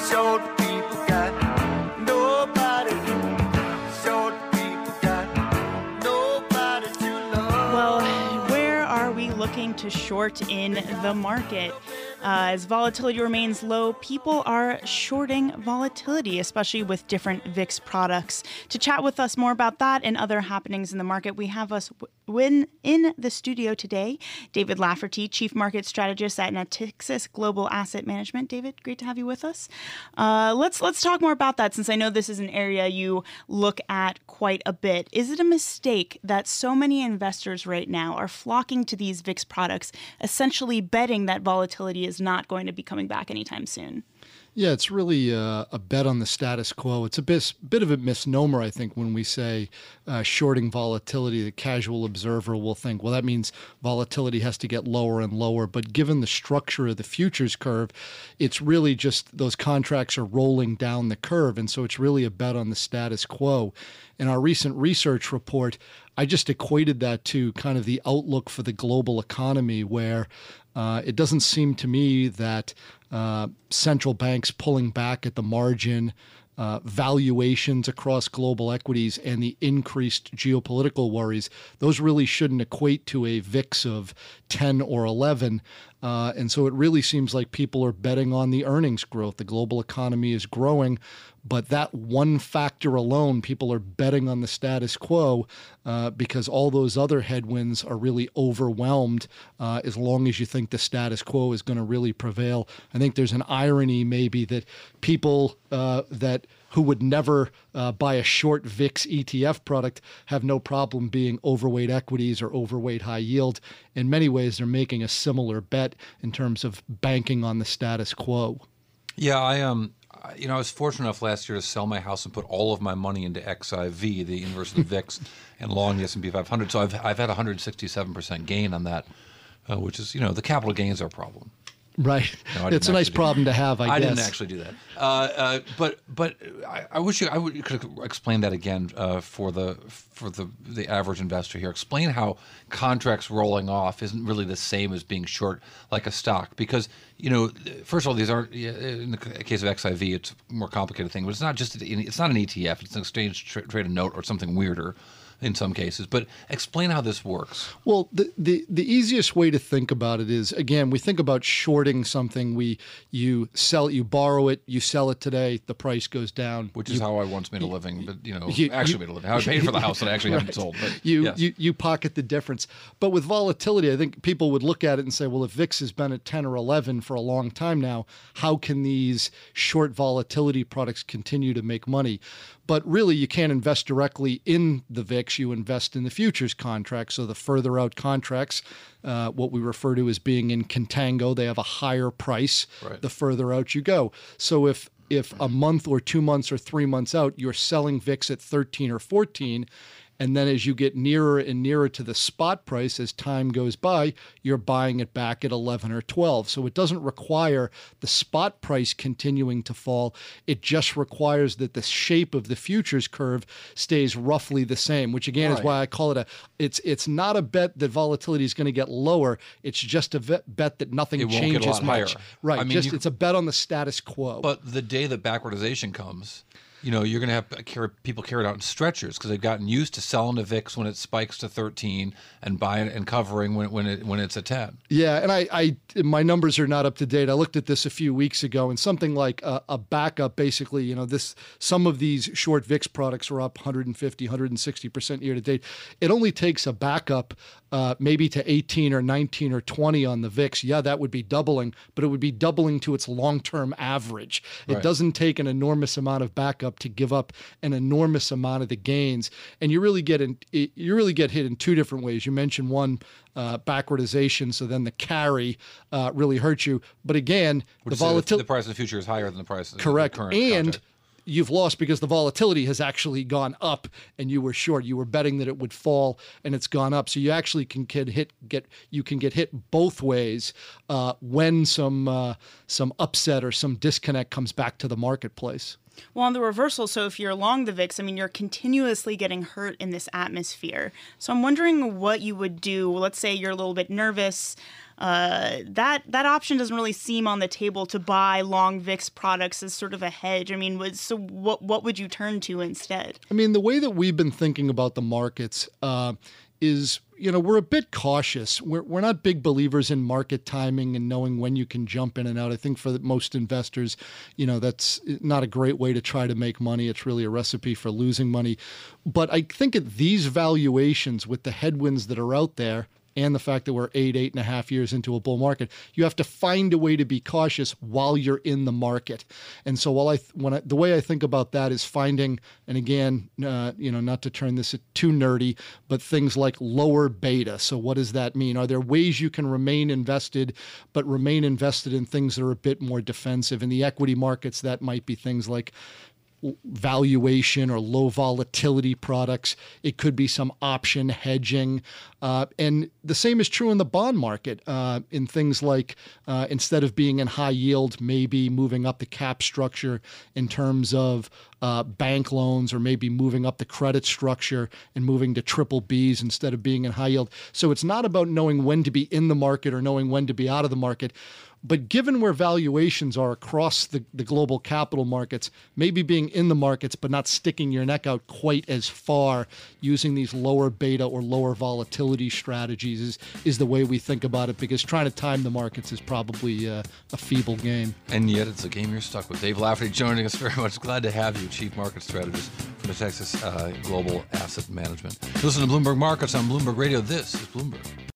Short people got nobody. Short people got nobody to love. Well, where are we looking to short in the market? As volatility remains low, people are shorting volatility, especially with different VIX products. To chat with us more about that and other happenings in the market, we have us in the studio today, David Lafferty, Chief Market Strategist at Natixis Global Asset Management. David, great to have you with us. Let's talk more about that, since I know this is an area you look at quite a bit. Is it a mistake that so many investors right now are flocking to these VIX products, essentially betting that volatility is not going to be coming back anytime soon? Yeah, it's really a bet on the status quo. It's a bit of a misnomer, I think, when we say shorting volatility. The casual observer will think, well, that means volatility has to get lower and lower. But given the structure of the futures curve, it's really just those contracts are rolling down the curve. And so it's really a bet on the status quo. In our recent research report, I just equated that to kind of the outlook for the global economy, where it doesn't seem to me that central banks pulling back at the margin, valuations across global equities, and the increased geopolitical worries, those really shouldn't equate to a VIX of 10 or 11. And so it really seems like people are betting on the earnings growth. The global economy is growing, but that one factor alone, people are betting on the status quo because all those other headwinds are really overwhelmed as long as you think the status quo is going to really prevail. I think there's an irony maybe that people who would never buy a short VIX ETF product have no problem being overweight equities or overweight high yield. In many ways, they're making a similar bet in terms of banking on the status quo. Yeah, I was fortunate enough last year to sell my house and put all of my money into XIV, the inverse of the VIX, and long the S&P 500. So I've had 167% gain on that, which is, the capital gains are a problem. Right. No, it's a nice problem to have, I guess. I didn't actually do that. But I wish you could explain that again for the average investor here. Explain how contracts rolling off isn't really the same as being short like a stock. Because, first of all, these aren't, in the case of XIV, it's a more complicated thing. But it's not it's not an ETF. It's an exchange traded note or something weirder in some cases. But explain how this works. Well, the easiest way to think about it is, again, we think about shorting something. You borrow it, you sell it today, the price goes down. Which is how I once made a living, but made a living. How I paid for the house that I actually haven't sold. But you pocket the difference. But with volatility, I think people would look at it and say, well, if VIX has been at 10 or 11 for a long time now, how can these short volatility products continue to make money? But really, you can't invest directly in the VIX. You invest in the futures contracts. So the further out contracts, what we refer to as being in contango, they have a higher price the further out you go. So if a month or 2 months or 3 months out, you're selling VIX at 13 or 14, and then as you get nearer and nearer to the spot price as time goes by, you're buying it back at 11 or 12. So it doesn't require the spot price continuing to fall. It just requires that the shape of the futures curve stays roughly the same, which again is why I call it it's not a bet that volatility is going to get lower. It's just a bet that nothing changes much. Higher. Right. It's a bet on the status quo. But the day that backwardization comes, you're going to have people carried out in stretchers because they've gotten used to selling the VIX when it spikes to 13 and buying and covering when it's at 10. Yeah, and my numbers are not up to date. I looked at this a few weeks ago, and something like a backup, basically, some of these short VIX products are up 150, 160% year to date. It only takes a backup maybe to 18 or 19 or 20 on the VIX. Yeah, that would be doubling, but it would be doubling to its long-term average. It doesn't take an enormous amount of backup to give up an enormous amount of the gains, and you really get hit in two different ways. You mentioned one, backwardization, so then the carry really hurts you. But again, the volatility, the price of the future is higher than the price of the current and contract. You've lost because the volatility has actually gone up, and you were short. You were betting that it would fall, and it's gone up. So you actually can get hit both ways when some upset or some disconnect comes back to the marketplace. Well, on the reversal, so if you're long the VIX, I mean, you're continuously getting hurt in this atmosphere. So I'm wondering what you would do. Let's say you're a little bit nervous. That option doesn't really seem on the table to buy long VIX products as sort of a hedge. I mean, so what would you turn to instead? I mean, the way that we've been thinking about the markets is, we're a bit cautious. We're not big believers in market timing and knowing when you can jump in and out. I think for most investors, that's not a great way to try to make money. It's really a recipe for losing money. But I think at these valuations, with the headwinds that are out there, and the fact that we're 8.5 years into a bull market, you have to find a way to be cautious while you're in the market. And so the way I think about that is finding, and again, not to turn this too nerdy, but things like lower beta. So what does that mean? Are there ways you can remain invested, but remain invested in things that are a bit more defensive? In the equity markets, that might be things like valuation or low volatility products. It could be some option hedging. And the same is true in the bond market, in things like instead of being in high yield, maybe moving up the cap structure in terms of bank loans, or maybe moving up the credit structure and moving to triple Bs instead of being in high yield. So it's not about knowing when to be in the market or knowing when to be out of the market. But given where valuations are across the global capital markets, maybe being in the markets but not sticking your neck out quite as far, using these lower beta or lower volatility strategies is the way we think about it, because trying to time the markets is probably a feeble game. And yet it's a game you're stuck with. Dave Lafferty joining us very much. Glad to have you, Chief Market Strategist from the Texas Global Asset Management. Listen to Bloomberg Markets on Bloomberg Radio. This is Bloomberg.